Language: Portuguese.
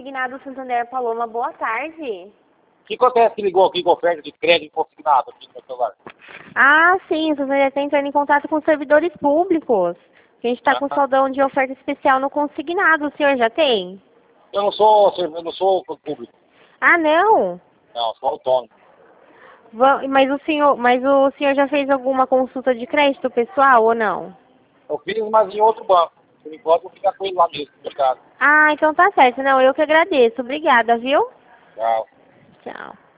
Consignado Santander Paloma, boa tarde. O que acontece que ligou aqui com oferta de crédito consignado aqui no meu celular? Ah, sim, o Santander está entrando em contato com os servidores públicos. A gente está com saldão de oferta especial no consignado, o senhor já tem? Eu não sou público, Ah, não? não, sou autônomo. Mas o senhor já fez alguma consulta de crédito pessoal ou não? Eu fiz, mas em outro banco. Por enquanto, vou ficar com ele lá mesmo, obrigado. Ah, então tá certo. Não, eu que agradeço. Obrigada, viu? Tchau. Tchau.